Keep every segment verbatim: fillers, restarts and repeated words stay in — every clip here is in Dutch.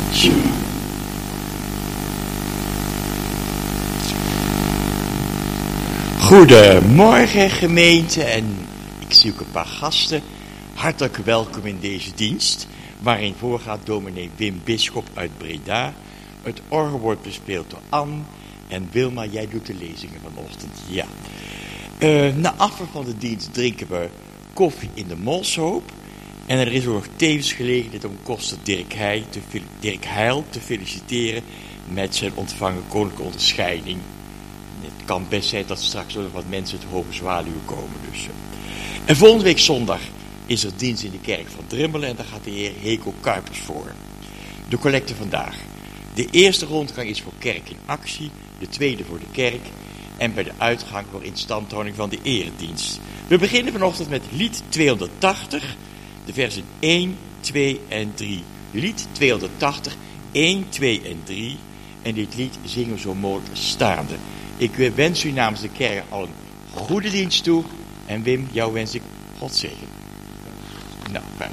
Zo. Goedemorgen gemeente en ik zie ook een paar gasten. Hartelijk welkom in deze dienst, waarin voorgaat dominee Wim Bisschop uit Breda. Het orgel wordt bespeeld door Anne en Wilma, jij doet de lezingen vanochtend. Ja. Uh, na afloop van de dienst drinken we koffie in de Molshoop. En er is ook nog tevens gelegenheid om koster Dirk Heil te, Dirk Heil te feliciteren met zijn ontvangen koninklijke onderscheiding. Het kan best zijn dat straks ook nog wat mensen uit de Hoge Zwaluw komen. Dus. En volgende week zondag is er dienst in de kerk van Drimmelen en daar gaat de heer Heko Kuipers voor. De collecte vandaag. De eerste rondgang is voor kerk in actie, de tweede voor de kerk en bij de uitgang voor instandhouding van de eredienst. We beginnen vanochtend met lied tweehonderdtachtig, de versen één, twee en drie. Lied tweehonderdtachtig, één, twee en drie. En dit lied zingen we zo mogelijk staande. Ik wens u namens de kerk al een goede dienst toe. En Wim, jou wens ik God zegen. Nou, fijn.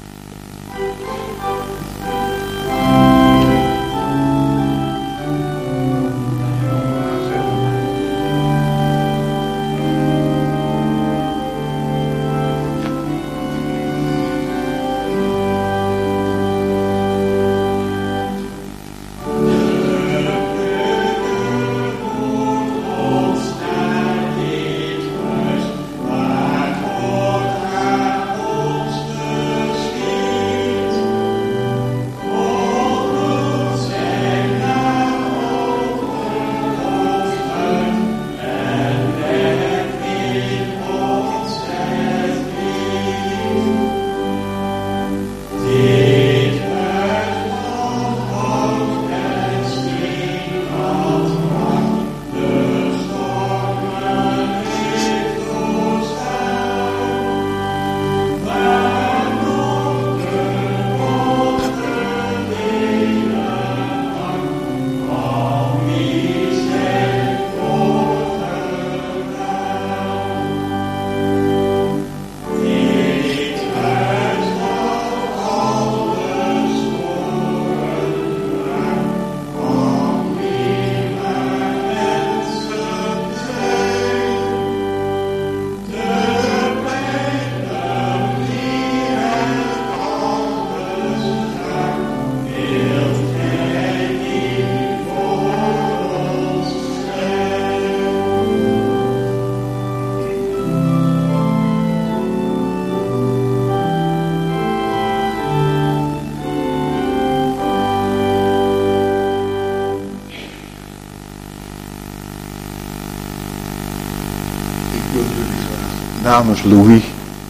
Namens Louis,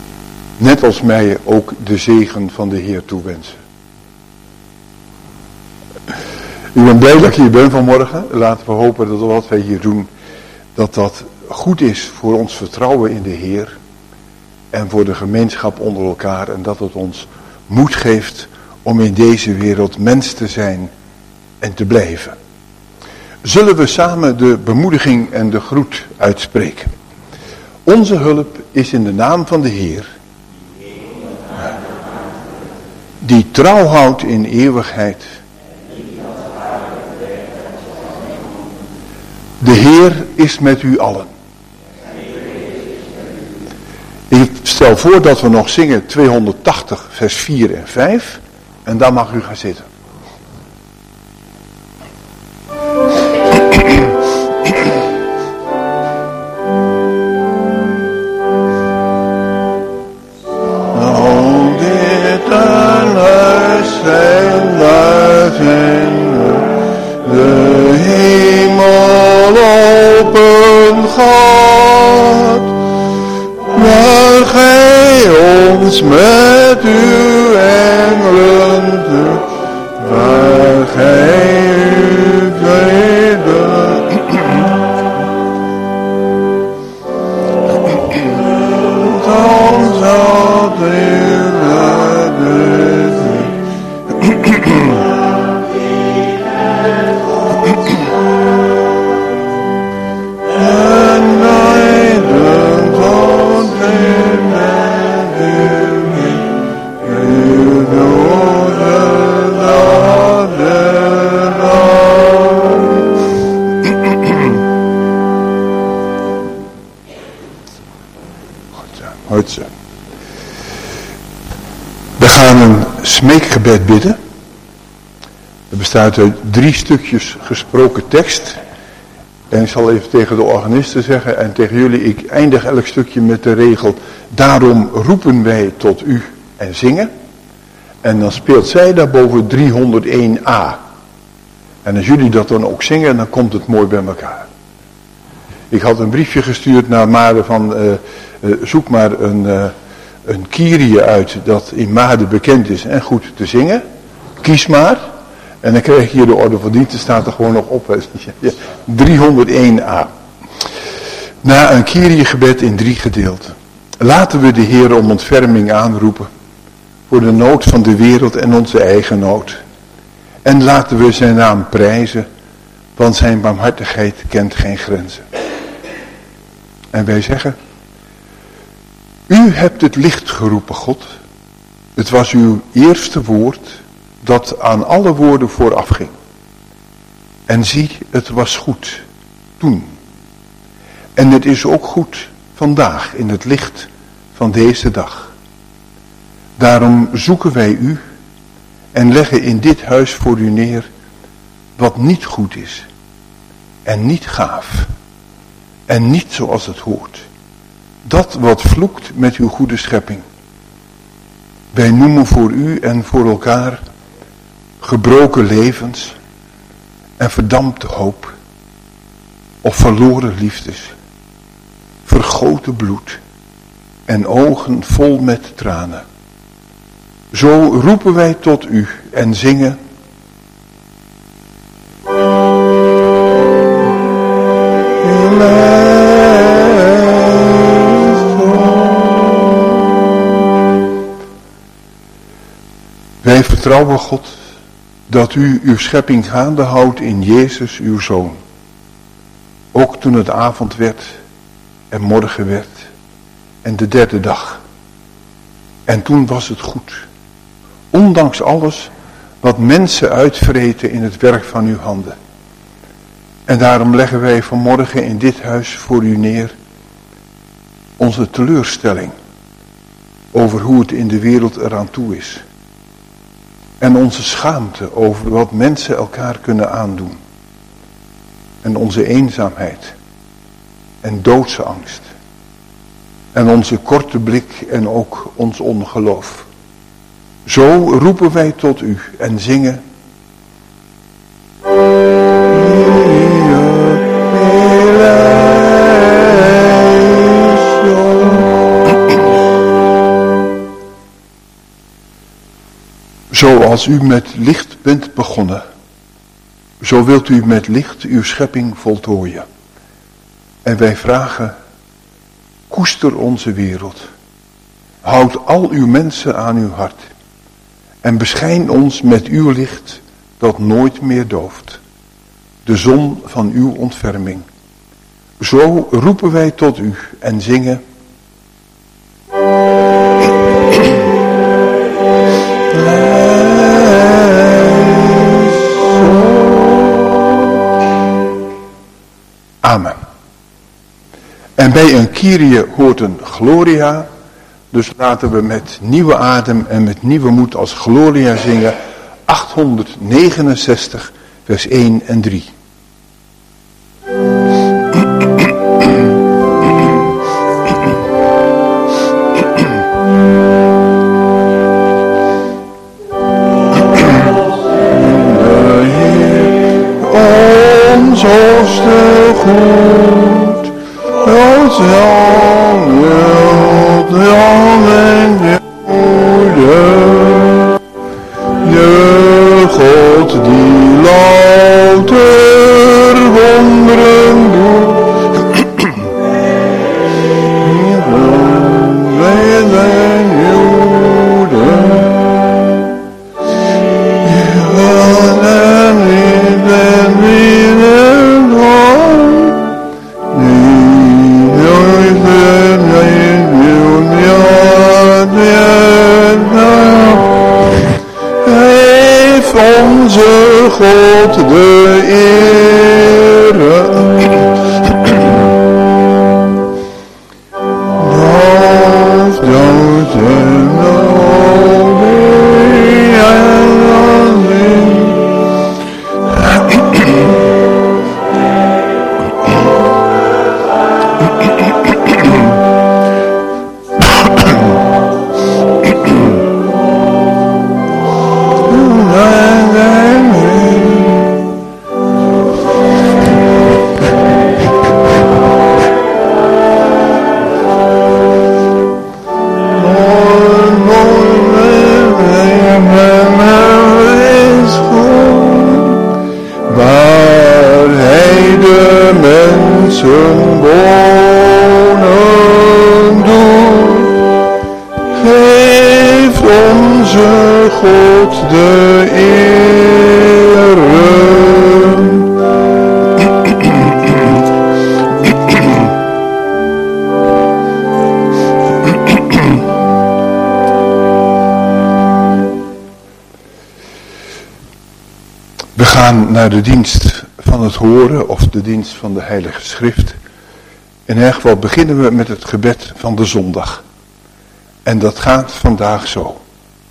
net als mij, ook de zegen van de Heer toewensen. Ik ben blij dat ik hier ben vanmorgen. Laten we hopen dat wat wij hier doen, dat dat goed is voor ons vertrouwen in de Heer en voor de gemeenschap onder elkaar en dat het ons moed geeft om in deze wereld mens te zijn en te blijven. Zullen we samen de bemoediging en de groet uitspreken? Onze hulp is in de naam van de Heer, die trouw houdt in eeuwigheid. De Heer is met u allen. Ik stel voor dat we nog zingen tweehonderdtachtig vers vier en vijf en daar mag u gaan zitten. Met uw engelen smeekgebed bidden. Het bestaat uit drie stukjes gesproken tekst. En ik zal even tegen de organisten zeggen en tegen jullie, ik eindig elk stukje met de regel, daarom roepen wij tot u en zingen. En dan speelt zij daarboven driehonderdéén a. En als jullie dat dan ook zingen, dan komt het mooi bij elkaar. Ik had een briefje gestuurd naar Maarden van, uh, uh, zoek maar een, uh, een Kyrie uit dat in Maarden bekend is en goed te zingen. Kies maar. En dan krijg je hier de orde van dienst, staat er gewoon nog op. driehonderdéén a. Na een Kyrie-gebed in drie gedeelten. Laten we de Heer om ontferming aanroepen. Voor de nood van de wereld en onze eigen nood. En laten we zijn naam prijzen. Want zijn barmhartigheid kent geen grenzen. En wij zeggen. U hebt het licht geroepen, God. Het was uw eerste woord dat aan alle woorden vooraf ging. En zie, het was goed toen. En het is ook goed vandaag in het licht van deze dag. Daarom zoeken wij u en leggen in dit huis voor u neer wat niet goed is. En niet gaaf. En niet zoals het hoort. Dat wat vloekt met uw goede schepping. Wij noemen voor u en voor elkaar gebroken levens en verdampte hoop of verloren liefdes, vergoten bloed en ogen vol met tranen. Zo roepen wij tot u en zingen. Wij vertrouwen God dat u uw schepping gaande houdt in Jezus uw Zoon. Ook toen het avond werd en morgen werd en de derde dag. En toen was het goed. Ondanks alles wat mensen uitvreten in het werk van uw handen. En daarom leggen wij vanmorgen in dit huis voor u neer onze teleurstelling over hoe het in de wereld eraan toe is. En onze schaamte over wat mensen elkaar kunnen aandoen. En onze eenzaamheid. En doodsangst. En onze korte blik en ook ons ongeloof. Zo roepen wij tot u en zingen. Zoals u met licht bent begonnen, zo wilt u met licht uw schepping voltooien. En wij vragen, koester onze wereld. Houd al uw mensen aan uw hart. En beschijn ons met uw licht dat nooit meer dooft. De zon van uw ontferming. Zo roepen wij tot u en zingen. Amen. En bij een Kyrie hoort een Gloria. Dus laten we met nieuwe adem en met nieuwe moed als Gloria zingen. achthonderdnegenenzestig vers één en drie. Ons hoogste goed, ons lang wilt, lang en goede, de God die louter wonderen doet. Wij zijn Joden, en wie ben wie en God, die nooit ben niet wil heeft onze God de ere. Of dood en We gaan naar de dienst van het horen of de dienst van de Heilige Schrift. In ieder geval beginnen we met het gebed van de zondag. En dat gaat vandaag zo.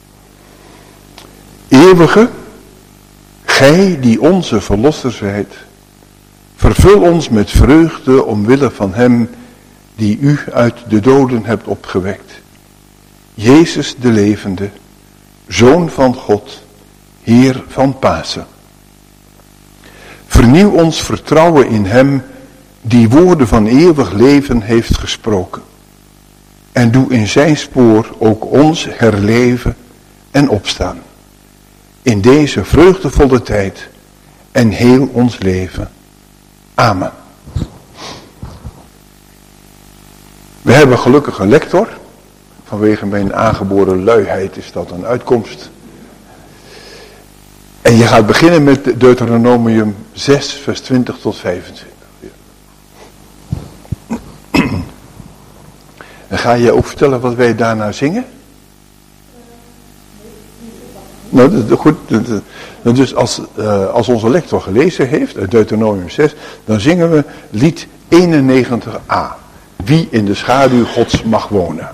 Eeuwige, gij die onze verlosser zijt, vervul ons met vreugde omwille van hem die u uit de doden hebt opgewekt. Jezus de levende, Zoon van God, Heer van Pasen. Vernieuw ons vertrouwen in hem die woorden van eeuwig leven heeft gesproken. En doe in zijn spoor ook ons herleven en opstaan. In deze vreugdevolle tijd en heel ons leven. Amen. We hebben gelukkig een lector. Vanwege mijn aangeboren luiheid is dat een uitkomst. En je gaat beginnen met Deuteronomium zes, vers twintig tot vijfentwintig. En ga je ook vertellen wat wij daarna zingen? Nou, dat, dat, goed. Dat, dat, dus als, uh, als onze lector gelezen heeft, uit Deuteronomium zes, dan zingen we lied eenennegentig a. Wie in de schaduw Gods mag wonen.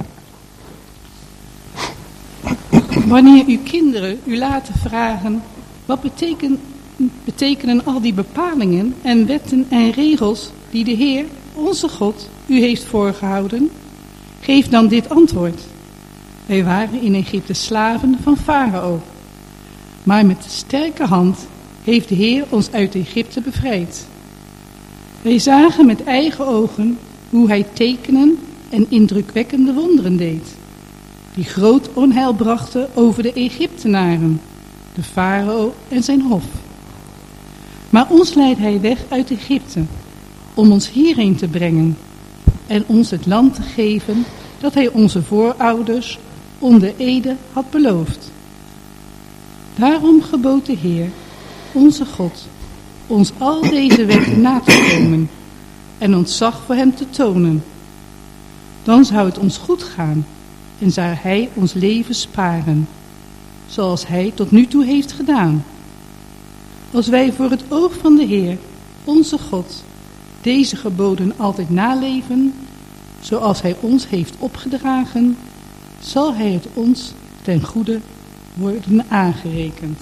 Wanneer uw kinderen u laten vragen, wat beteken, betekenen al die bepalingen en wetten en regels die de Heer, onze God, u heeft voorgehouden? Geef dan dit antwoord. Wij waren in Egypte slaven van Farao. Maar met sterke hand heeft de Heer ons uit Egypte bevrijd. Wij zagen met eigen ogen hoe hij tekenen en indrukwekkende wonderen deed, die groot onheil brachten over de Egyptenaren, de farao en zijn hof. Maar ons leidt hij weg uit Egypte, om ons hierheen te brengen en ons het land te geven dat hij onze voorouders onder ede had beloofd. Daarom gebood de Heer, onze God, ons al deze wetten na te komen en ontzag voor hem te tonen. Dan zou het ons goed gaan en zou hij ons leven sparen, zoals hij tot nu toe heeft gedaan. Als wij voor het oog van de Heer, onze God, deze geboden altijd naleven, zoals hij ons heeft opgedragen, zal hij het ons ten goede worden aangerekend.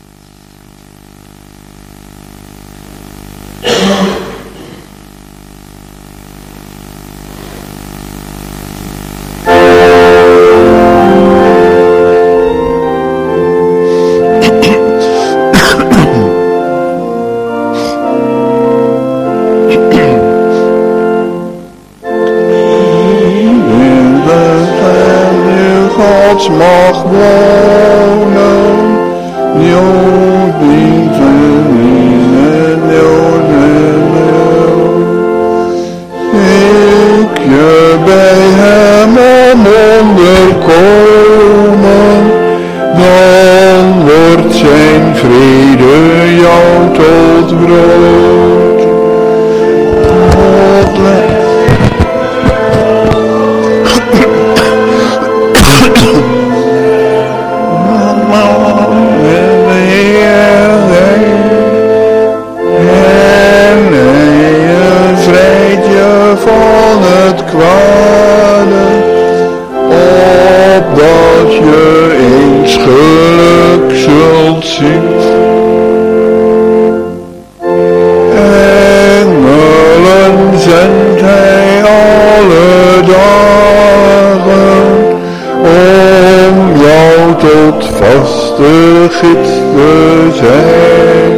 Mag wonen, nieuw blijven in het nieuw. Ik je bij hem om onderkomen, dan wordt zijn vrede jou tot brood. Van het kwade, opdat je eens geluk zult zien. Engelen zendt hij alle dagen, om jou tot vaste gids te zijn.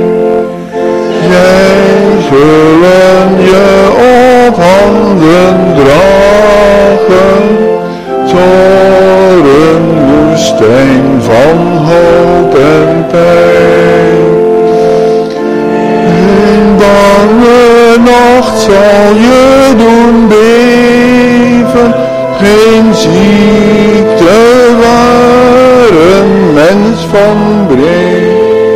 Zij zullen je op handen dragen, door een woestijn van hoop en pijn. In bange nacht zal je doen beven, geen ziekte waar een mens van breekt.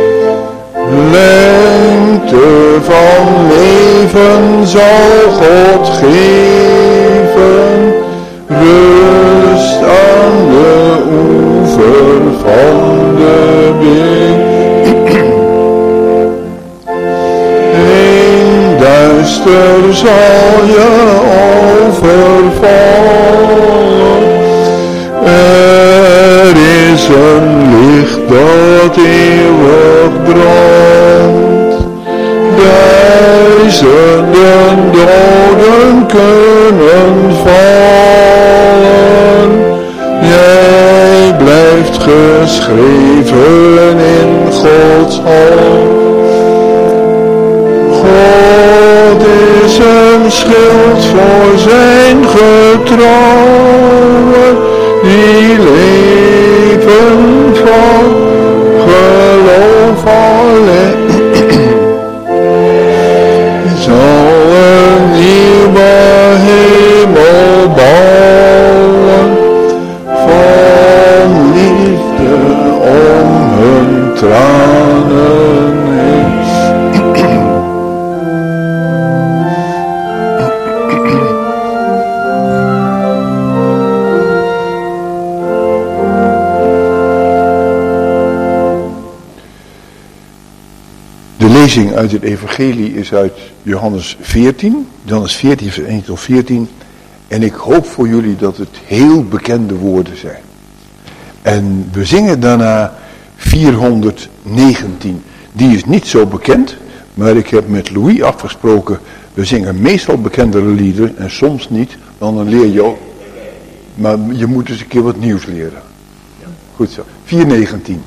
Lengte van leven zal God geven, rust aan de oever van de beek. duister zal je overvallen. Er is een licht dat eeuwig brandt. Duizenden doden kunnen vallen. Jij blijft geschreven in Gods hand. God is een schild voor zijn getrouwen, die leven van geloof alleen. Zal een nieuwe hemel bouwen, van liefde om hun tranen heen. De lezing uit het evangelie is uit Johannes veertien, Johannes veertien vers één tot veertien. En ik hoop voor jullie dat het heel bekende woorden zijn. En we zingen daarna vierhonderdnegentien. Die is niet zo bekend, maar ik heb met Louis afgesproken, we zingen meestal bekendere liederen en soms niet, want dan leer je ook. Maar je moet dus een keer wat nieuws leren. Goed zo, vierhonderdnegentien.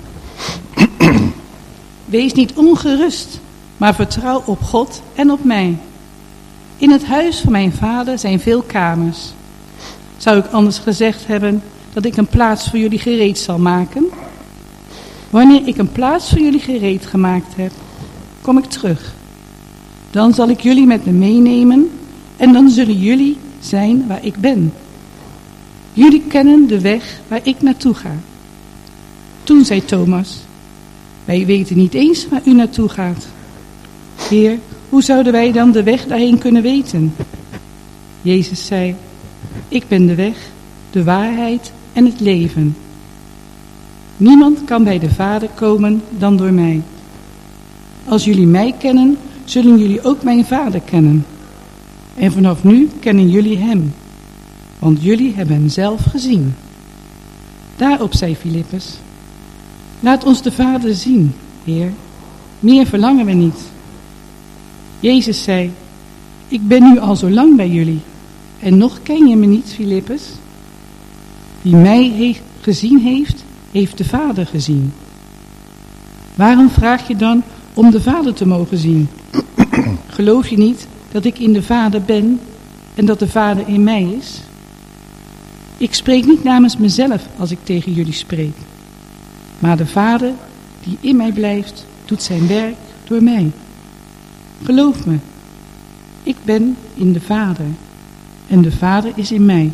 Wees niet ongerust, maar vertrouw op God en op mij. In het huis van mijn vader zijn veel kamers. Zou ik anders gezegd hebben dat ik een plaats voor jullie gereed zal maken? Wanneer ik een plaats voor jullie gereed gemaakt heb, kom ik terug. Dan zal ik jullie met me meenemen en dan zullen jullie zijn waar ik ben. Jullie kennen de weg waar ik naartoe ga. Toen zei Thomas: wij weten niet eens waar u naartoe gaat. Heer, hoe zouden wij dan de weg daarheen kunnen weten? Jezus zei: ik ben de weg, de waarheid en het leven. Niemand kan bij de Vader komen dan door mij. Als jullie mij kennen, zullen jullie ook mijn Vader kennen. En vanaf nu kennen jullie hem, want jullie hebben hem zelf gezien. Daarop zei Filippus: laat ons de Vader zien, Heer. Meer verlangen we niet. Jezus zei: ik ben nu al zo lang bij jullie. En nog ken je me niet, Filippus? Wie mij he- gezien heeft, heeft de Vader gezien. Waarom vraag je dan om de Vader te mogen zien? Geloof je niet dat ik in de Vader ben en dat de Vader in mij is? Ik spreek niet namens mezelf als ik tegen jullie spreek. Maar de Vader die in mij blijft, doet zijn werk door mij. Geloof me, ik ben in de Vader en de Vader is in mij.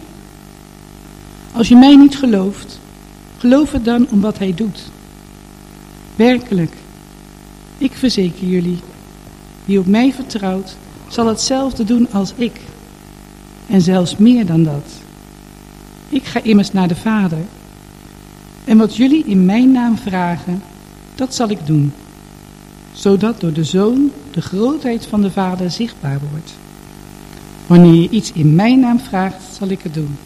Als je mij niet gelooft, geloof het dan om wat hij doet. Werkelijk, ik verzeker jullie, wie op mij vertrouwt, zal hetzelfde doen als ik. En zelfs meer dan dat. Ik ga immers naar de Vader. En wat jullie in mijn naam vragen, dat zal ik doen. Zodat door de Zoon de grootheid van de Vader zichtbaar wordt. Wanneer je iets in mijn naam vraagt, zal ik het doen.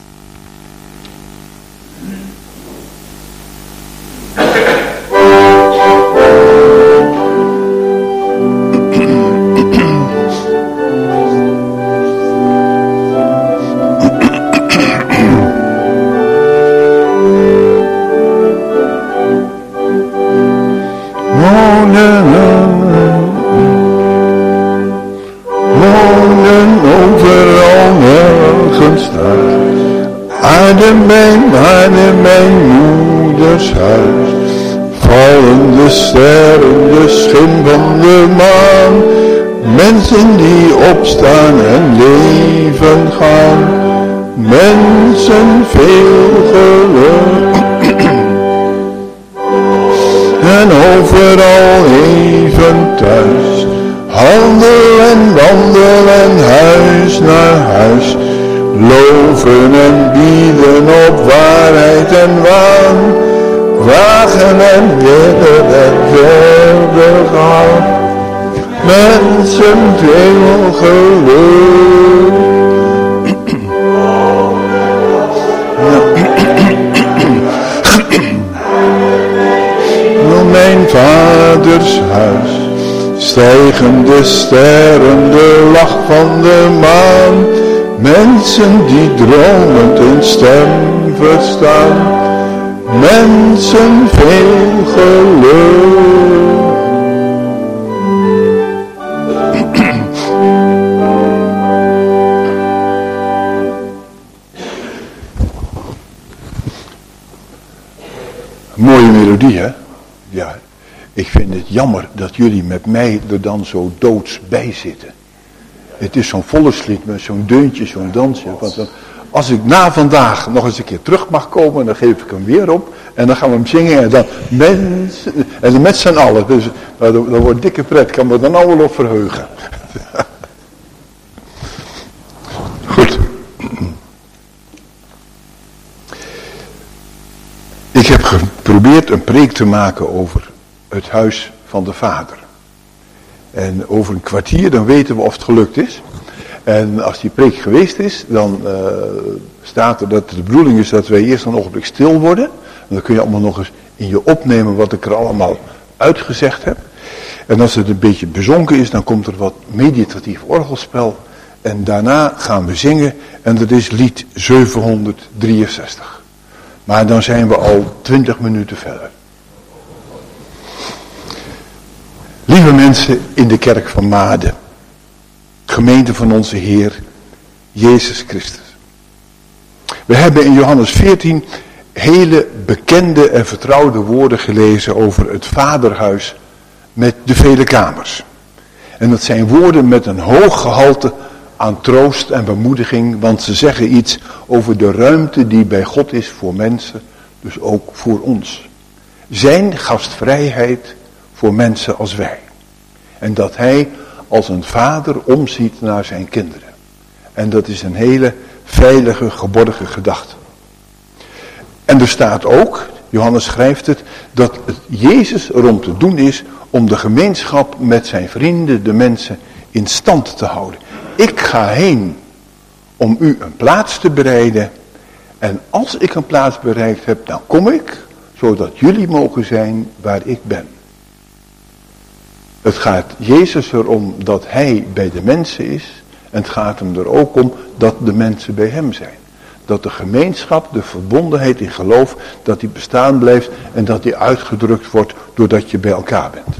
Mensen die opstaan en leven gaan, mensen veel geluk. En overal even thuis, handel en wandel en huis naar huis, loven en bieden op waarheid en waan, wagen en willen en verder gaan. Met mensen veel geluk. Door mijn vaders huis stijgen de sterren, de lach van de maan. Mensen die dromend een stem verstaan. Mensen veel geluk. Mooie melodie, hè? Ja, ik vind het jammer dat jullie met mij er dan zo doods bij zitten. Het is zo'n volkslied met zo'n deuntje, zo'n dansje. Want dan, als ik na vandaag nog eens een keer terug mag komen, dan geef ik hem weer op. En dan gaan we hem zingen en dan mensen, en dan met z'n allen. Dus dat, dat wordt dikke pret, kan me dan al wel op verheugen. Goed. Ik heb geprobeerd een preek te maken over het huis van de Vader. En over een kwartier dan weten we of het gelukt is. En als die preek geweest is, dan uh, staat er dat de bedoeling is dat wij eerst een ogenblik stil worden. En dan kun je allemaal nog eens in je opnemen wat ik er allemaal uitgezegd heb. En als het een beetje bezonken is, dan komt er wat meditatief orgelspel. En daarna gaan we zingen en dat is lied zevenhonderddrieënzestig. Maar dan zijn we al twintig minuten verder. Lieve mensen in de kerk van Maden. Gemeente van onze Heer, Jezus Christus. We hebben in Johannes veertien hele bekende en vertrouwde woorden gelezen over het vaderhuis met de vele kamers. En dat zijn woorden met een hoog gehalte aan troost en bemoediging, want ze zeggen iets over de ruimte die bij God is voor mensen, dus ook voor ons. Zijn gastvrijheid voor mensen als wij. En dat hij als een vader omziet naar zijn kinderen. En dat is een hele veilige, geborgen gedachte. En er staat ook, Johannes schrijft het, dat het Jezus erom te doen is om de gemeenschap met zijn vrienden, de mensen, in stand te houden. Ik ga heen om u een plaats te bereiden. En als ik een plaats bereikt heb, dan kom ik, zodat jullie mogen zijn waar ik ben. Het gaat Jezus erom dat hij bij de mensen is. En het gaat hem er ook om dat de mensen bij hem zijn. Dat de gemeenschap, de verbondenheid in geloof, dat die bestaan blijft en dat die uitgedrukt wordt doordat je bij elkaar bent.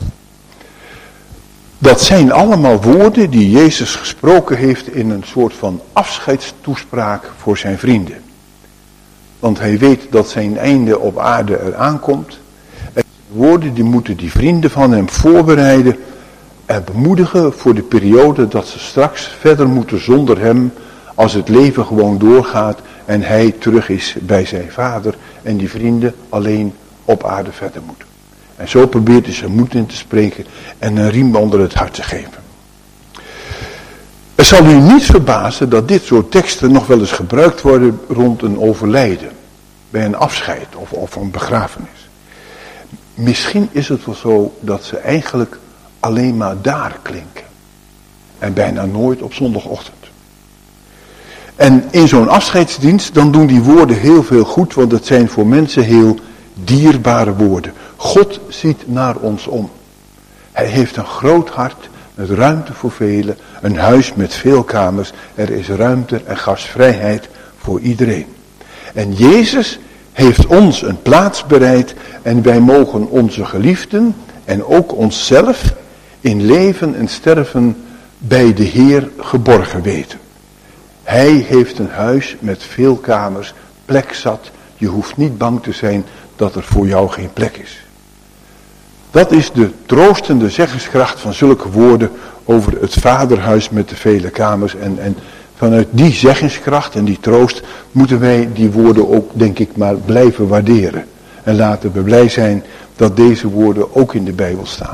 Dat zijn allemaal woorden die Jezus gesproken heeft in een soort van afscheidstoespraak voor zijn vrienden. Want hij weet dat zijn einde op aarde eraan komt. En woorden die moeten die vrienden van hem voorbereiden en bemoedigen voor de periode dat ze straks verder moeten zonder hem, als het leven gewoon doorgaat en hij terug is bij zijn vader en die vrienden alleen op aarde verder moeten. En zo probeert hij zijn moed in te spreken en een riem onder het hart te geven. Het zal u niet verbazen dat dit soort teksten nog wel eens gebruikt worden rond een overlijden. Bij een afscheid of, of een begrafenis. Misschien is het wel zo dat ze eigenlijk alleen maar daar klinken. En bijna nooit op zondagochtend. En in zo'n afscheidsdienst dan doen die woorden heel veel goed, want het zijn voor mensen heel dierbare woorden. God ziet naar ons om. Hij heeft een groot hart met ruimte voor velen, een huis met veel kamers. Er is ruimte en gastvrijheid voor iedereen. En Jezus heeft ons een plaats bereid en wij mogen onze geliefden en ook onszelf in leven en sterven bij de Heer geborgen weten. Hij heeft een huis met veel kamers, plek zat. Je hoeft niet bang te zijn dat er voor jou geen plek is. Dat is de troostende zeggenskracht van zulke woorden over het vaderhuis met de vele kamers. En, en vanuit die zeggenskracht en die troost moeten wij die woorden ook, denk ik, maar blijven waarderen. En laten we blij zijn dat deze woorden ook in de Bijbel staan.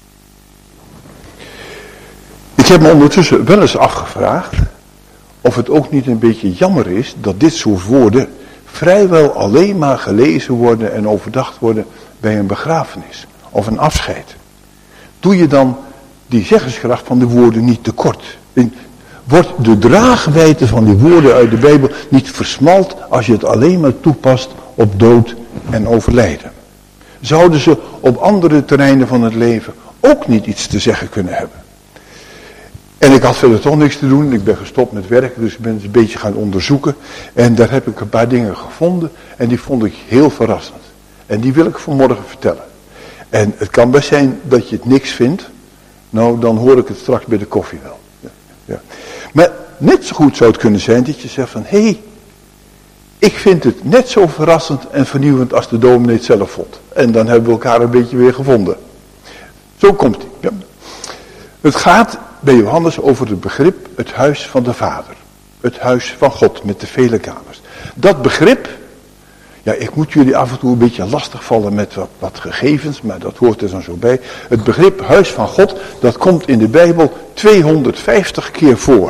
Ik heb me ondertussen wel eens afgevraagd of het ook niet een beetje jammer is dat dit soort woorden vrijwel alleen maar gelezen worden en overdacht worden bij een begrafenis of een afscheid. Doe je dan die zeggingskracht van de woorden niet tekort. Wordt de draagwijdte van die woorden uit de Bijbel niet versmalt als je het alleen maar toepast op dood en overlijden? Zouden ze op andere terreinen van het leven ook niet iets te zeggen kunnen hebben? En ik had verder toch niks te doen. Ik ben gestopt met werken, dus ik ben het een beetje gaan onderzoeken. En daar heb ik een paar dingen gevonden en die vond ik heel verrassend. En die wil ik vanmorgen vertellen. En het kan best zijn dat je het niks vindt. Nou, dan hoor ik het straks bij de koffie wel. Ja, ja. Maar net zo goed zou het kunnen zijn dat je zegt van, hé, hey, ik vind het net zo verrassend en vernieuwend als de dominee het zelf vond. En dan hebben we elkaar een beetje weer gevonden. Zo komt het. Ja. Het gaat bij Johannes over het begrip het huis van de Vader. Het huis van God met de vele kamers. Dat begrip, ja, ik moet jullie af en toe een beetje lastigvallen met wat, wat gegevens, maar dat hoort er dan zo bij. Het begrip huis van God, dat komt in de Bijbel tweehonderdvijftig keer voor.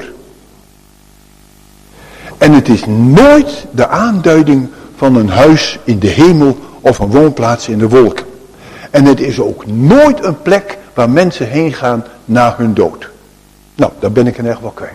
En het is nooit de aanduiding van een huis in de hemel of een woonplaats in de wolken. En het is ook nooit een plek waar mensen heen gaan na hun dood. Nou, daar ben ik in echt wel kwijt.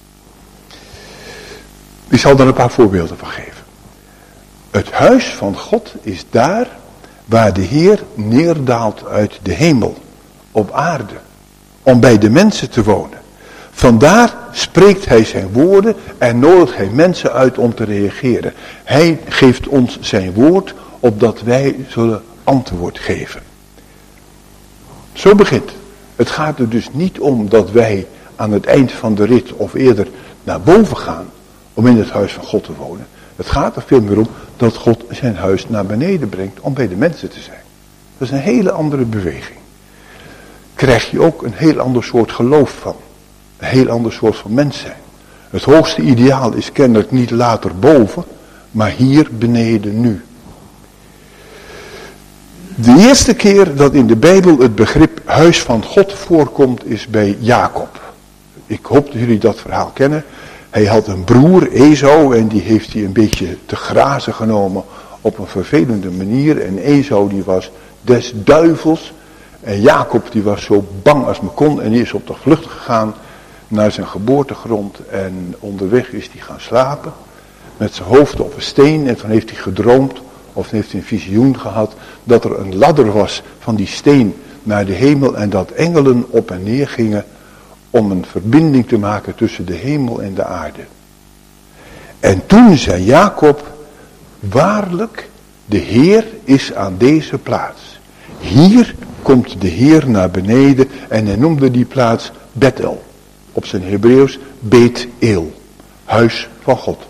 Ik zal er een paar voorbeelden van geven. Het huis van God is daar waar de Heer neerdaalt uit de hemel, op aarde, om bij de mensen te wonen. Vandaar spreekt hij zijn woorden en nodigt hij mensen uit om te reageren. Hij geeft ons zijn woord, opdat wij zullen antwoord geven. Zo begint. Het gaat er dus niet om dat wij aan het eind van de rit of eerder naar boven gaan om in het huis van God te wonen. Het gaat er veel meer om dat God zijn huis naar beneden brengt om bij de mensen te zijn. Dat is een hele andere beweging. Krijg je ook een heel ander soort geloof van. Een heel ander soort van mens zijn. Het hoogste ideaal is kennelijk niet later boven, maar hier beneden nu. De eerste keer dat in de Bijbel het begrip huis van God voorkomt is bij Jacob. Ik hoop dat jullie dat verhaal kennen. Hij had een broer, Esau, en die heeft hij een beetje te grazen genomen op een vervelende manier. En Esau die was des duivels. En Jacob die was zo bang als men kon en die is op de vlucht gegaan naar zijn geboortegrond. En onderweg is hij gaan slapen met zijn hoofd op een steen. En toen heeft hij gedroomd of heeft hij een visioen gehad dat er een ladder was van die steen naar de hemel. En dat engelen op en neer gingen om een verbinding te maken tussen de hemel en de aarde. En toen zei Jacob, waarlijk, de Heer is aan deze plaats. Hier komt de Heer naar beneden en hij noemde die plaats Bethel. Op zijn Hebreeuws Bet-El, huis van God.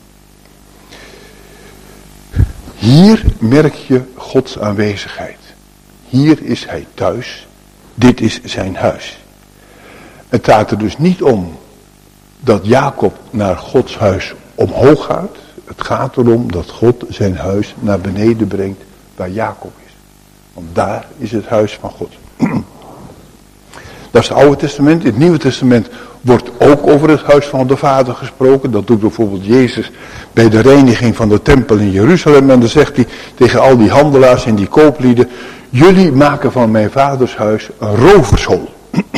Hier merk je Gods aanwezigheid. Hier is hij thuis. Dit is zijn huis. Het gaat er dus niet om dat Jacob naar Gods huis omhoog gaat. Het gaat erom dat God zijn huis naar beneden brengt waar Jacob is. Want daar is het huis van God. Dat is het Oude Testament. In het Nieuwe Testament wordt ook over het huis van de Vader gesproken. Dat doet bijvoorbeeld Jezus bij de reiniging van de tempel in Jeruzalem. En dan zegt hij tegen al die handelaars en die kooplieden: jullie maken van mijn vaders huis een rovershol.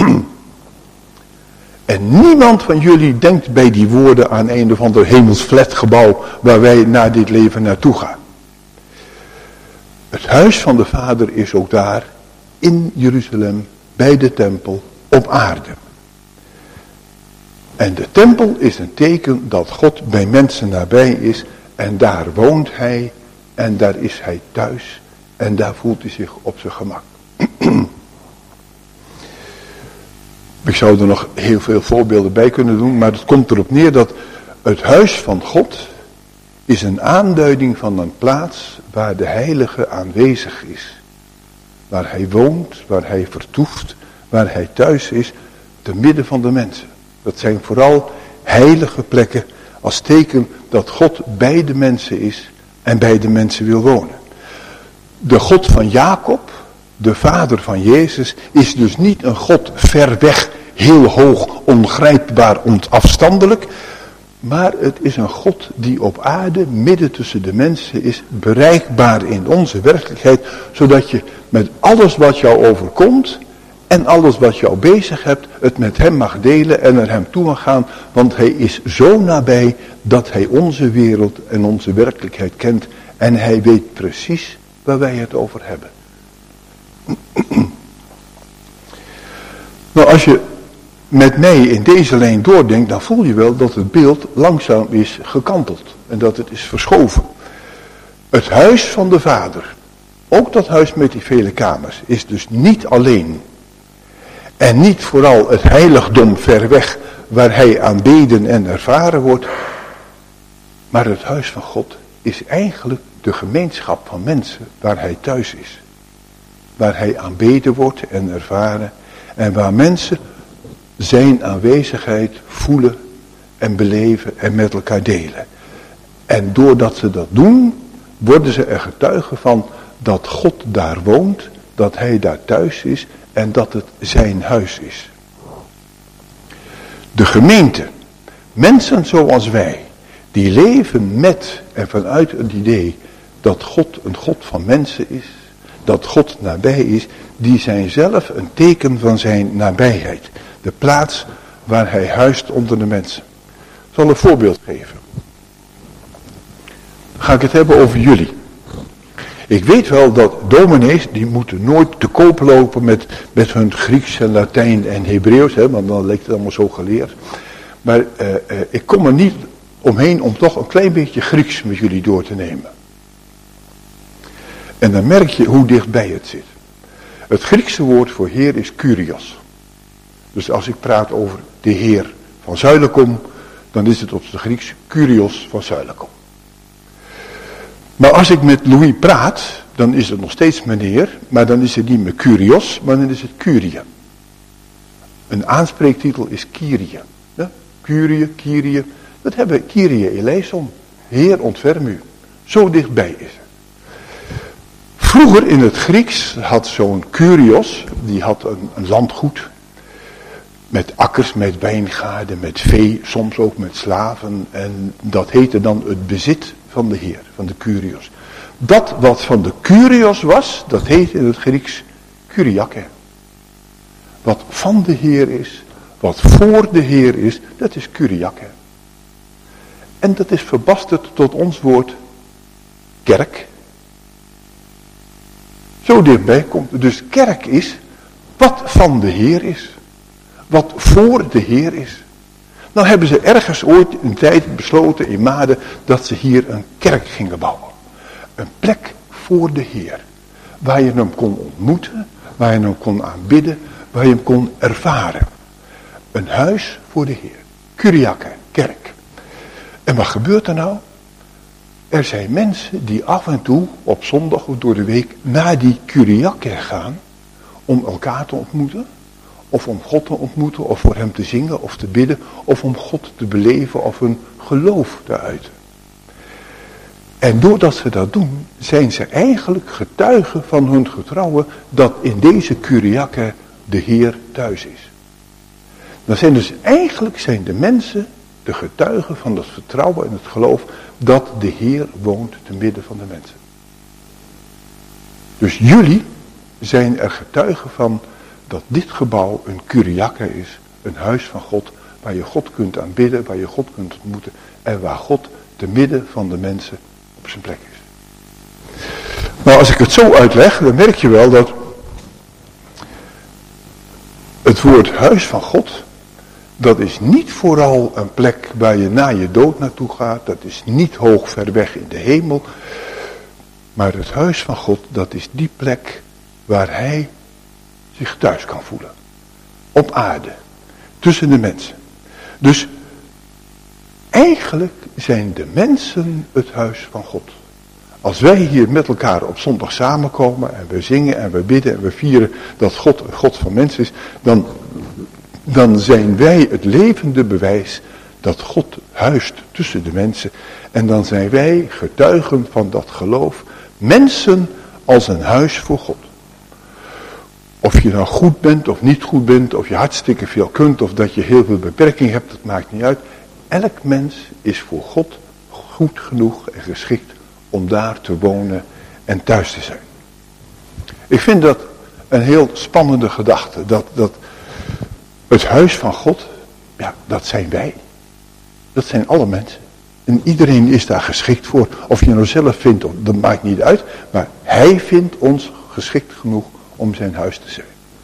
En niemand van jullie denkt bij die woorden aan een of ander hemels flatgebouw waar wij na dit leven naartoe gaan. Het huis van de Vader is ook daar in Jeruzalem, bij de tempel, op aarde. En de tempel is een teken dat God bij mensen nabij is en daar woont hij en daar is hij thuis en daar voelt hij zich op zijn gemak. Ik zou er nog heel veel voorbeelden bij kunnen doen, maar het komt erop neer dat het huis van God is een aanduiding van een plaats waar de heilige aanwezig is. Waar hij woont, waar hij vertoeft, waar hij thuis is, te midden van de mensen. Dat zijn vooral heilige plekken als teken dat God bij de mensen is en bij de mensen wil wonen. De God van Jacob, de vader van Jezus, is dus niet een God ver weg, heel hoog, ongrijpbaar, onafstandelijk. Maar het is een God die op aarde, midden tussen de mensen is, bereikbaar in onze werkelijkheid. Zodat je met alles wat jou overkomt En alles wat jou bezig hebt, het met hem mag delen en naar hem toe mag gaan. Want hij is zo nabij dat hij onze wereld en onze werkelijkheid kent. En hij weet precies waar wij het over hebben. Nou, als je met mij in deze lijn doordenkt, dan voel je wel dat het beeld langzaam is gekanteld. En dat het is verschoven. Het huis van de Vader, ook dat huis met die vele kamers, is dus niet alleen. En niet vooral het heiligdom ver weg, waar hij aanbeden en ervaren wordt. Maar het huis van God is eigenlijk de gemeenschap van mensen waar hij thuis is. Waar hij aanbeden wordt en ervaren. En waar mensen zijn aanwezigheid voelen en beleven en met elkaar delen. En doordat ze dat doen, worden ze er getuigen van dat God daar woont, dat hij daar thuis is en dat het zijn huis is. De gemeente, mensen zoals wij, die leven met en vanuit het idee dat God een God van mensen is, dat God nabij is, die zijn zelf een teken van zijn nabijheid. De plaats waar hij huist onder de mensen. Ik zal een voorbeeld geven. Dan ga ik het hebben over jullie. Ik weet wel dat dominees, die moeten nooit te koop lopen met, met hun Grieks en Latijn en Hebreeuws, hè, want dan lijkt het allemaal zo geleerd. Maar uh, uh, ik kom er niet omheen om toch een klein beetje Grieks met jullie door te nemen. En dan merk je hoe dichtbij het zit. Het Griekse woord voor Heer is Kyrios. Dus als ik praat over de Heer van Zuilichem, dan is het op het Grieks Kyrios van Zuilichem. Maar als ik met Louis praat, dan is het nog steeds meneer, maar dan is het niet meer Kyrios, maar dan is het Kyrie. Een aanspreektitel is Kyrie. Ja? Kyrie, Kyrie, dat hebben we, Kyrie eleison. Heer, ontferm u. Zo dichtbij is het. Vroeger in het Grieks had zo'n Kyrios, die had een, een landgoed. Met akkers, met wijngaarden, met vee, soms ook met slaven. En dat heette dan het bezit van de Heer, van de Kyrios. Dat wat van de Kyrios was, dat heet in het Grieks Kyriake. Wat van de Heer is, wat voor de Heer is, dat is Kyriake. En dat is verbasterd tot ons woord kerk. Zo dichtbij komt het. Dus kerk is wat van de Heer is. Wat voor de Heer is. Nou hebben ze ergens ooit een tijd besloten in Maden dat ze hier een kerk gingen bouwen. Een plek voor de Heer. Waar je hem kon ontmoeten, waar je hem kon aanbidden, waar je hem kon ervaren. Een huis voor de Heer. Kyriake, kerk. En wat gebeurt er nou? Er zijn mensen die af en toe op zondag of door de week naar die Kyriake gaan om elkaar te ontmoeten. Of om God te ontmoeten, of voor hem te zingen, of te bidden, of om God te beleven, of hun geloof te uiten. En doordat ze dat doen, zijn ze eigenlijk getuigen van hun getrouwen dat in deze Kyriake de Heer thuis is. Dan zijn dus eigenlijk zijn de mensen de getuigen van het vertrouwen en het geloof dat de Heer woont te midden van de mensen. Dus jullie zijn er getuigen van dat dit gebouw een Kyriake is, een huis van God, waar je God kunt aanbidden, waar je God kunt ontmoeten en waar God te midden van de mensen op zijn plek is. Nou, als ik het zo uitleg, dan merk je wel dat het woord huis van God, dat is niet vooral een plek waar je na je dood naartoe gaat, dat is niet hoog ver weg in de hemel, maar het huis van God, dat is die plek waar hij zich thuis kan voelen. Op aarde. Tussen de mensen. Dus eigenlijk zijn de mensen het huis van God. Als wij hier met elkaar op zondag samenkomen en we zingen en we bidden en we vieren dat God een God van mensen is, dan, dan zijn wij het levende bewijs dat God huist tussen de mensen. En dan zijn wij getuigen van dat geloof. Mensen als een huis voor God. Of je nou goed bent of niet goed bent, of je hartstikke veel kunt, of dat je heel veel beperking hebt, dat maakt niet uit. Elk mens is voor God goed genoeg en geschikt om daar te wonen en thuis te zijn. Ik vind dat een heel spannende gedachte. Dat, dat het huis van God, ja, dat zijn wij. Dat zijn alle mensen. En iedereen is daar geschikt voor. Of je nou zelf vindt, dat maakt niet uit. Maar hij vindt ons geschikt genoeg om zijn huis te zijn.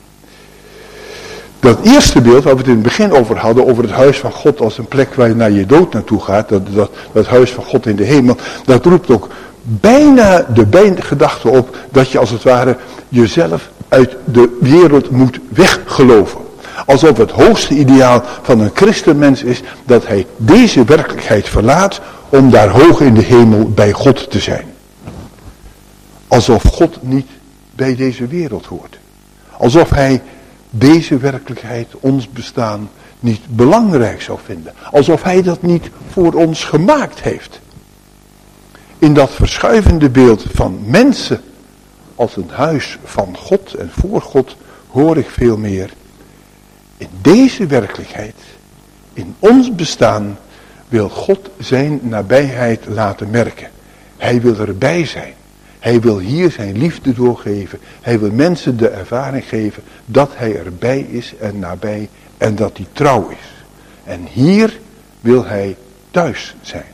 Dat eerste beeld waar we het in het begin over hadden, over het huis van God als een plek waar je naar je dood naartoe gaat, dat, dat, dat huis van God in de hemel, dat roept ook bijna de gedachte op dat je als het ware jezelf uit de wereld moet weggeloven. Alsof het hoogste ideaal van een christenmens is dat hij deze werkelijkheid verlaat om daar hoog in de hemel bij God te zijn. Alsof God niet bij deze wereld hoort. Alsof hij deze werkelijkheid, ons bestaan, niet belangrijk zou vinden. Alsof hij dat niet voor ons gemaakt heeft. In dat verschuivende beeld van mensen als een huis van God en voor God hoor ik veel meer. In deze werkelijkheid, in ons bestaan, wil God zijn nabijheid laten merken. Hij wil erbij zijn. Hij wil hier zijn liefde doorgeven. Hij wil mensen de ervaring geven dat hij erbij is en nabij en dat hij trouw is. En hier wil hij thuis zijn.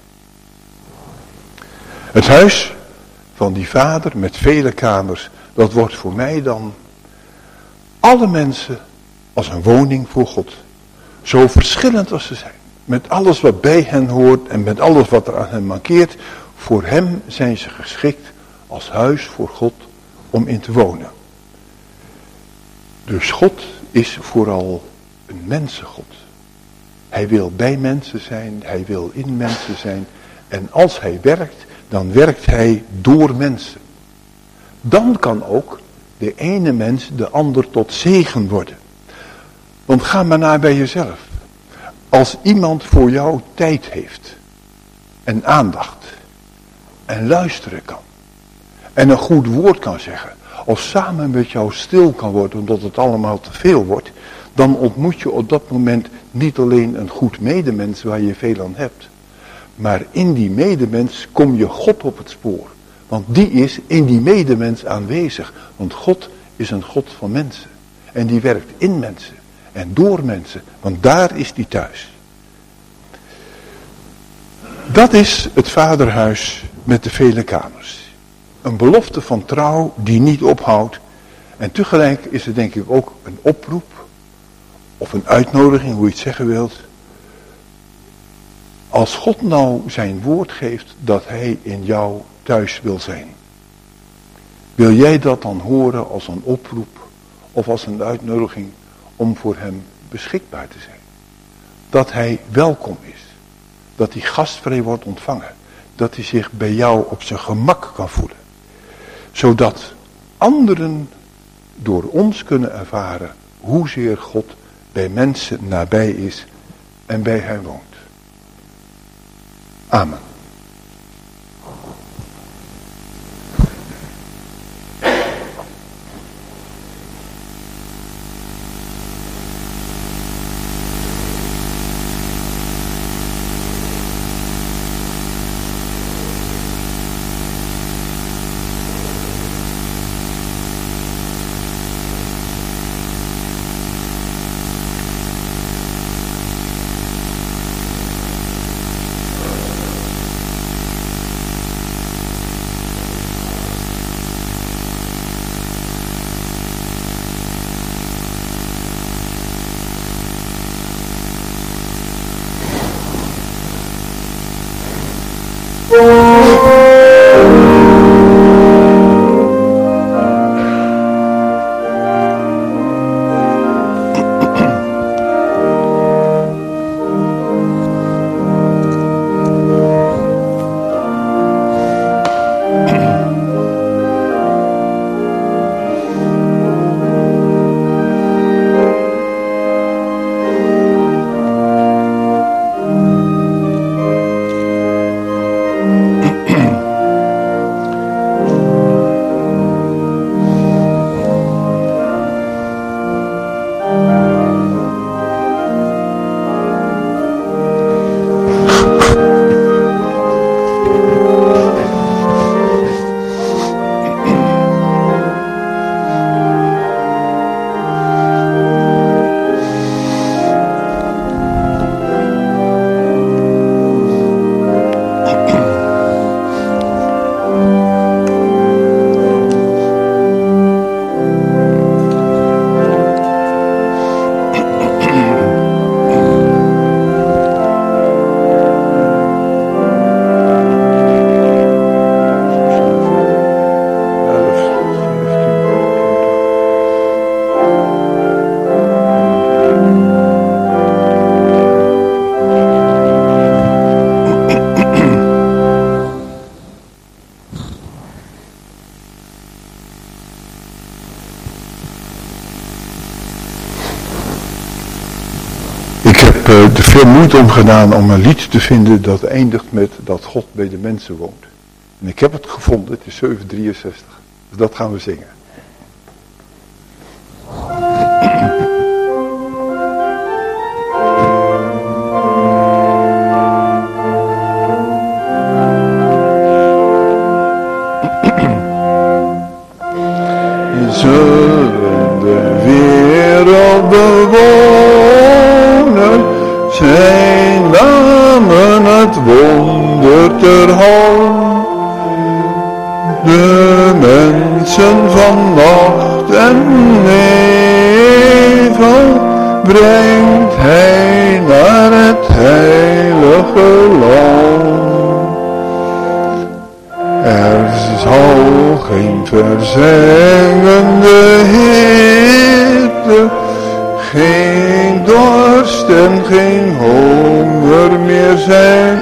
Het huis van die vader met vele kamers, dat wordt voor mij dan alle mensen als een woning voor God. Zo verschillend als ze zijn. Met alles wat bij hen hoort en met alles wat er aan hen mankeert. Voor hem zijn ze geschikt als huis voor God om in te wonen. Dus God is vooral een mensengod. Hij wil bij mensen zijn, hij wil in mensen zijn. En als hij werkt, dan werkt hij door mensen. Dan kan ook de ene mens de ander tot zegen worden. Want ga maar na bij jezelf. Als iemand voor jou tijd heeft en aandacht en luisteren kan en een goed woord kan zeggen, of samen met jou stil kan worden omdat het allemaal te veel wordt, dan ontmoet je op dat moment niet alleen een goed medemens waar je veel aan hebt, maar in die medemens kom je God op het spoor. Want die is in die medemens aanwezig. Want God is een God van mensen. En die werkt in mensen. En door mensen. Want daar is die thuis. Dat is het vaderhuis met de vele kamers. Een belofte van trouw die niet ophoudt. En tegelijk is het denk ik ook een oproep. Of een uitnodiging, hoe je het zeggen wilt. Als God nou zijn woord geeft dat hij in jou thuis wil zijn. Wil jij dat dan horen als een oproep of als een uitnodiging om voor hem beschikbaar te zijn? Dat hij welkom is. Dat hij gastvrij wordt ontvangen. Dat hij zich bij jou op zijn gemak kan voelen. Zodat anderen door ons kunnen ervaren hoezeer God bij mensen nabij is en bij hen woont. Amen. uh, er veel moeite om gedaan om een lied te vinden dat eindigt met dat God bij de mensen woont. En ik heb het gevonden, het is zeven drieënzestig. Dus dat gaan we zingen. Zullen de wereld bewonen, zijn namen het wonder ter hand. De mensen van nacht en nevel brengt hij naar het heilige land. Er zal geen verzengende hitte, geen dorst en geen honger meer zijn.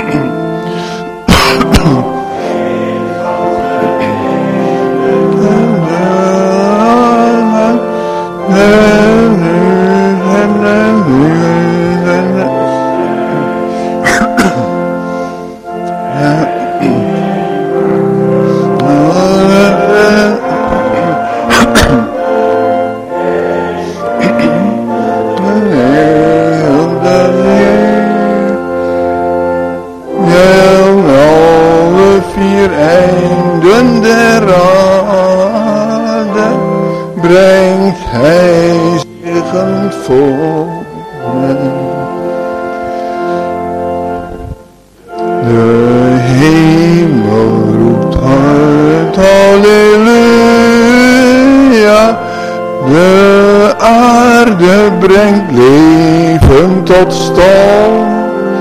Tot stand.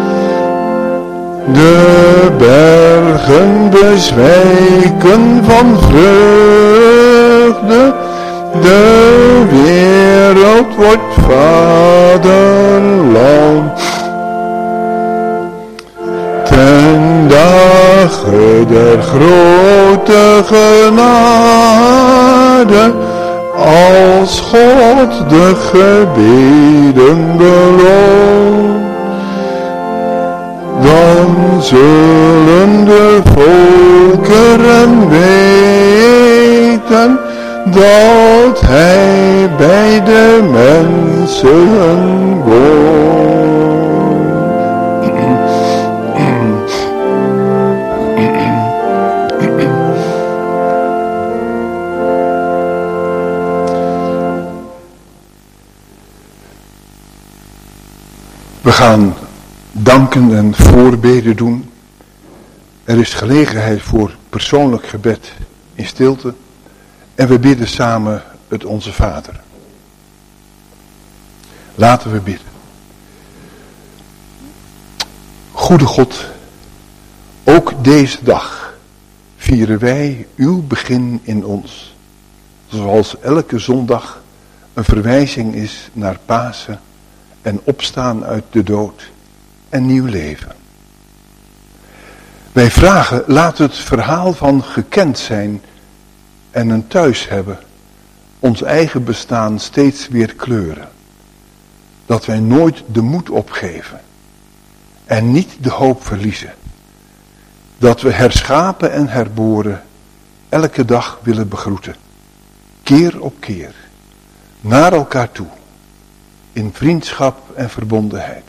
De bergen bezwijken van vreugde. De wereld wordt vaderland. Ten dagen der grote genade, als God de gebeden beloont, dan zullen de volkeren weten dat hij bij de mensen woont. We gaan danken en voorbeden doen. Er is gelegenheid voor persoonlijk gebed in stilte. En we bidden samen het Onze Vader. Laten we bidden. Goede God, ook deze dag vieren wij uw begin in ons. Zoals elke zondag een verwijzing is naar Pasen en opstaan uit de dood en nieuw leven. Wij vragen, laat het verhaal van gekend zijn en een thuis hebben, ons eigen bestaan steeds weer kleuren. Dat wij nooit de moed opgeven en niet de hoop verliezen. Dat we herschapen en herboren elke dag willen begroeten. Keer op keer, naar elkaar toe. In vriendschap en verbondenheid.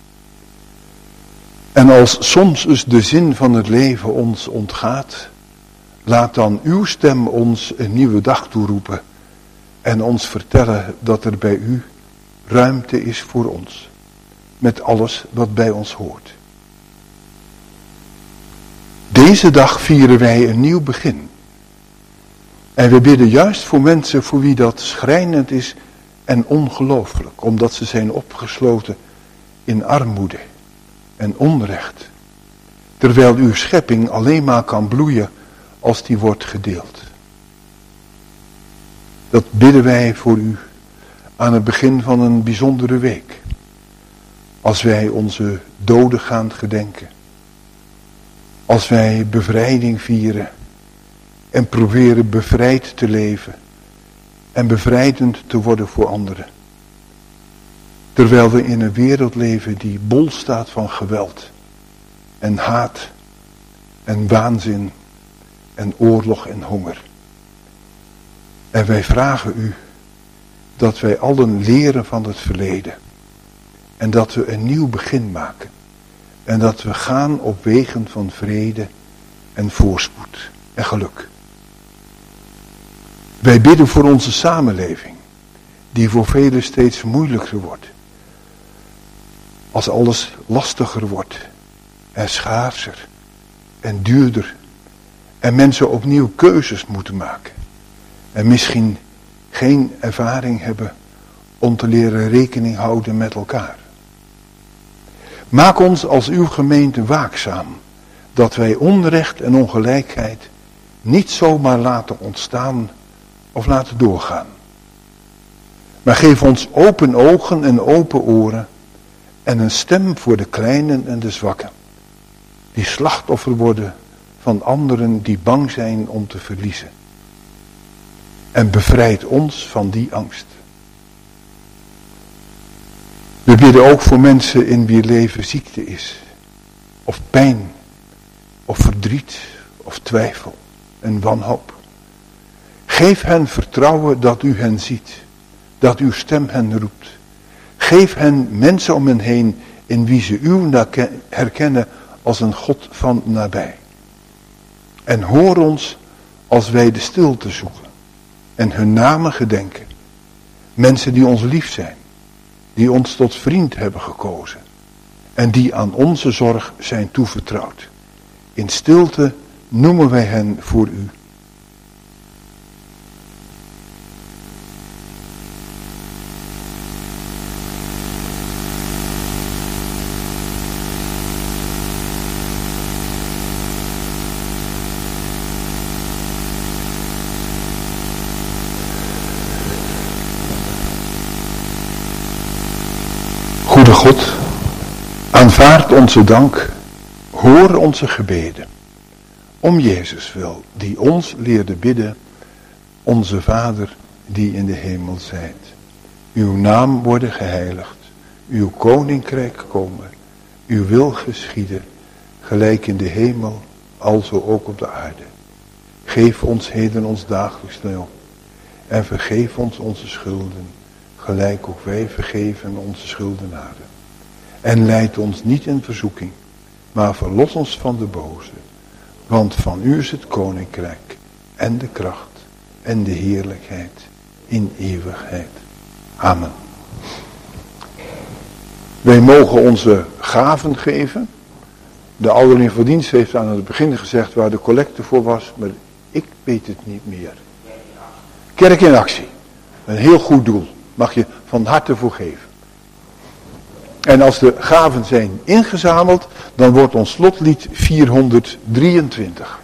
En als soms eens de zin van het leven ons ontgaat, laat dan uw stem ons een nieuwe dag toeroepen en ons vertellen dat er bij u ruimte is voor ons, met alles wat bij ons hoort. Deze dag vieren wij een nieuw begin. En we bidden juist voor mensen voor wie dat schrijnend is en ongelooflijk, omdat ze zijn opgesloten in armoede en onrecht, terwijl uw schepping alleen maar kan bloeien als die wordt gedeeld. Dat bidden wij voor u aan het begin van een bijzondere week, als wij onze doden gaan gedenken, als wij bevrijding vieren en proberen bevrijd te leven en bevrijdend te worden voor anderen. Terwijl we in een wereld leven die bol staat van geweld en haat en waanzin en oorlog en honger. En wij vragen u dat wij allen leren van het verleden. En dat we een nieuw begin maken. En dat we gaan op wegen van vrede en voorspoed en geluk. Wij bidden voor onze samenleving, die voor velen steeds moeilijker wordt. Als alles lastiger wordt en schaarser en duurder. En mensen opnieuw keuzes moeten maken. En misschien geen ervaring hebben om te leren rekening houden met elkaar. Maak ons als uw gemeente waakzaam, dat wij onrecht en ongelijkheid niet zomaar laten ontstaan of laten doorgaan. Maar geef ons open ogen en open oren en een stem voor de kleinen en de zwakken, die slachtoffer worden van anderen die bang zijn om te verliezen. En bevrijd ons van die angst. We bidden ook voor mensen in wie leven ziekte is, of pijn, of verdriet, of twijfel en wanhoop. Geef hen vertrouwen dat u hen ziet, dat uw stem hen roept. Geef hen mensen om hen heen in wie ze u herkennen als een God van nabij. En hoor ons als wij de stilte zoeken en hun namen gedenken. Mensen die ons lief zijn, die ons tot vriend hebben gekozen en die aan onze zorg zijn toevertrouwd. In stilte noemen wij hen voor u. Goede God, aanvaard onze dank, hoor onze gebeden. Om Jezus wil, die ons leerde bidden, onze Vader die in de hemel zijt. Uw naam worden geheiligd, uw koninkrijk komen, uw wil geschieden, gelijk in de hemel, alzo ook op de aarde. Geef ons heden ons dagelijks loon en vergeef ons onze schulden, gelijk ook wij vergeven onze schuldenaren. En leid ons niet in verzoeking, maar verlos ons van de boze. Want van u is het koninkrijk en de kracht en de heerlijkheid in eeuwigheid. Amen. Wij mogen onze gaven geven. De ouderling van dienst heeft aan het begin gezegd waar de collecte voor was, maar ik weet het niet meer. Kerk in actie. Een heel goed doel. Mag je van harte voor geven. En als de gaven zijn ingezameld, dan wordt ons slotlied vierhonderddrieëntwintig.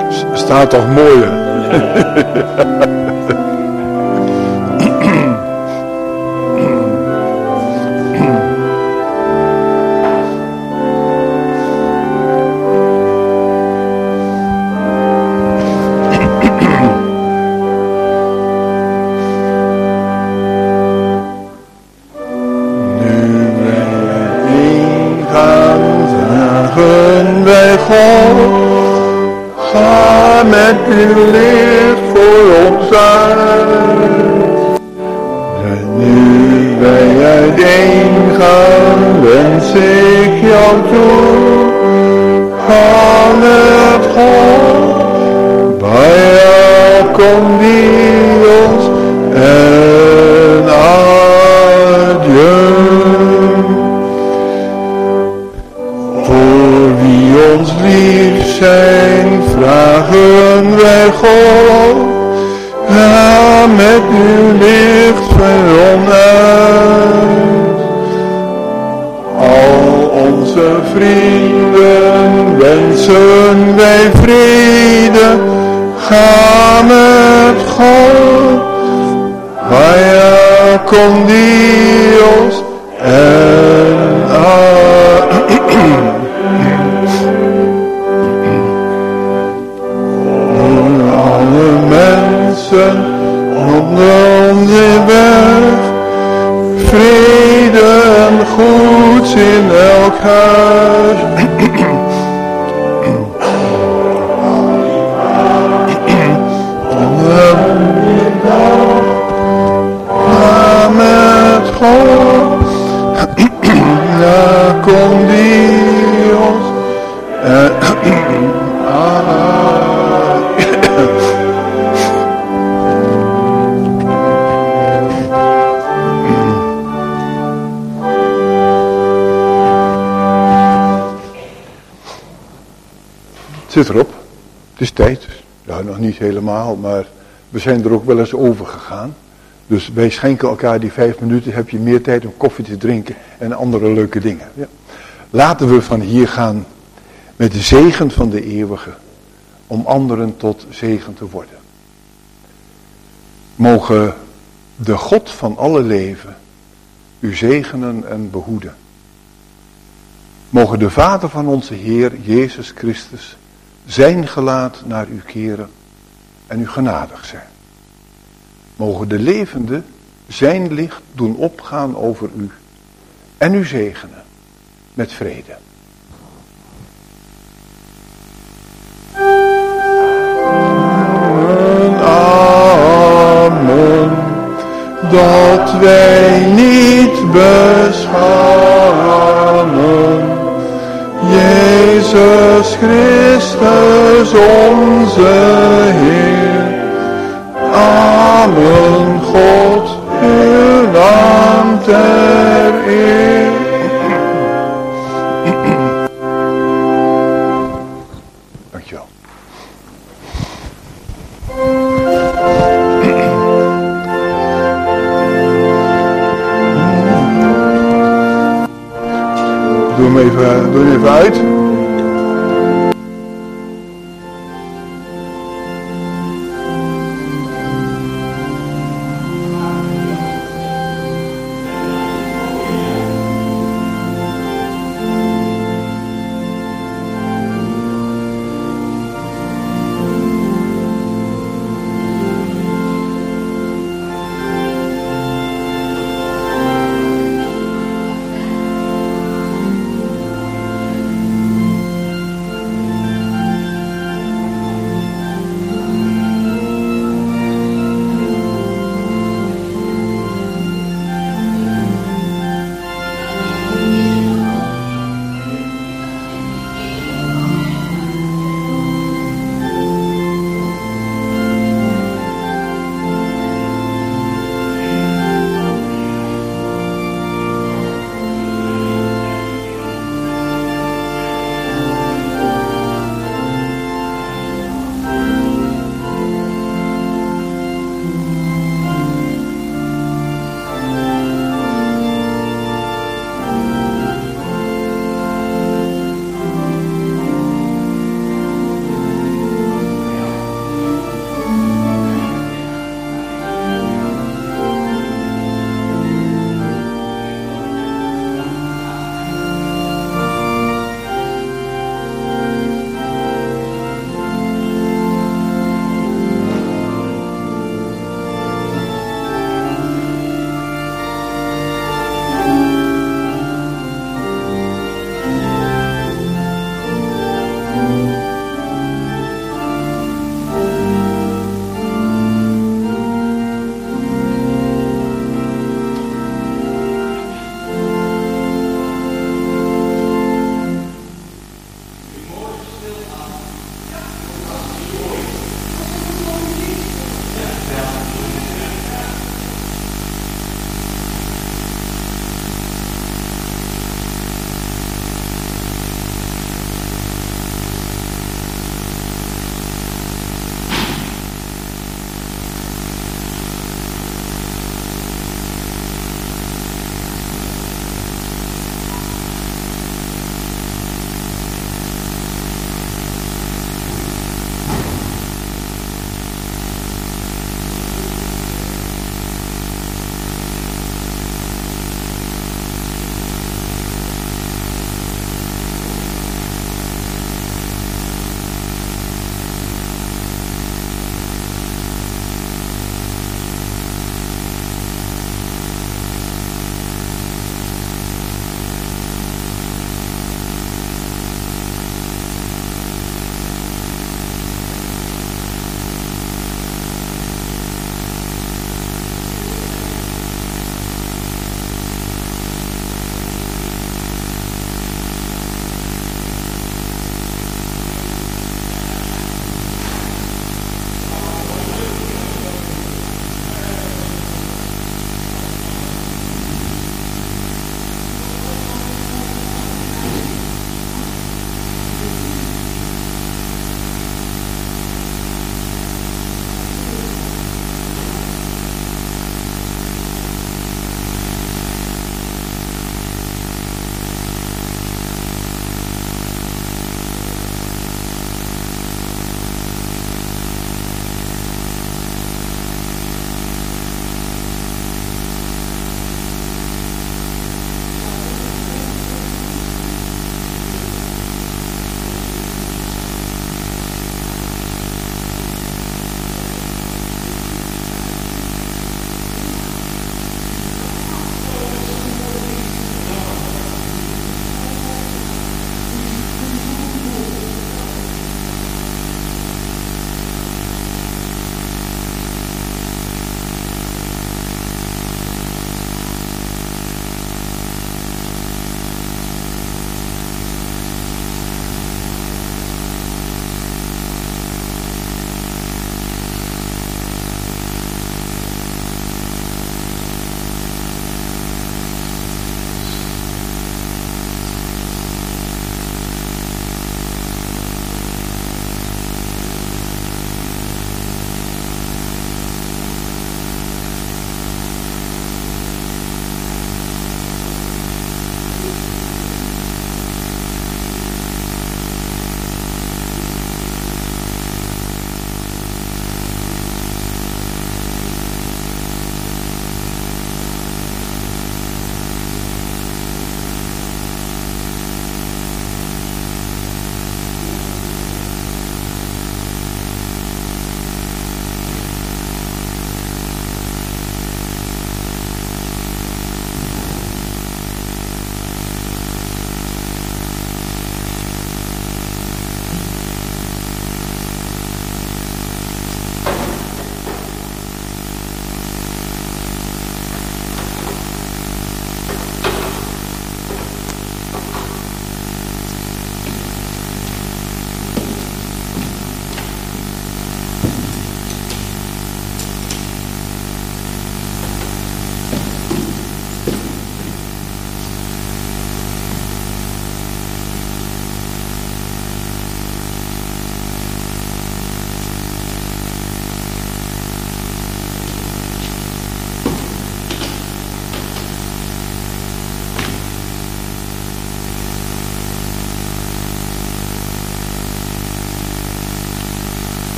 Staat toch mooi, hè? uiteengaan, wens ik jou toe. Ga met God, bij elkom Dios en adieu. Voor wie ons lief zijn, vragen wij God. Ga met uw licht veron uit. Al onze vrienden wensen wij vrede. Ga met God. Vaya con Dios en adieu. Alle mensen op onze weg, vrede en goeds in elk huis. Ga met God, ja, kom Dios. Het zit erop. Het is tijd. Ja, nog niet helemaal, maar we zijn er ook wel eens over gegaan. Dus wij schenken elkaar die vijf minuten, heb je meer tijd om koffie te drinken en andere leuke dingen. Ja. Laten we van hier gaan met de zegen van de eeuwige, om anderen tot zegen te worden. Mogen de God van alle leven u zegenen en behoeden. Mogen de Vader van onze Heer Jezus Christus zijn gelaat naar u keren en u genadig zijn. Mogen de levende zijn licht doen opgaan over u en u zegenen met vrede. Amen. Dat wij niet beschamen. Jezus Christus onze Heer. Amen. God, uw naam ter eer. Dankjewel. Doe hem even, doe hem even uit.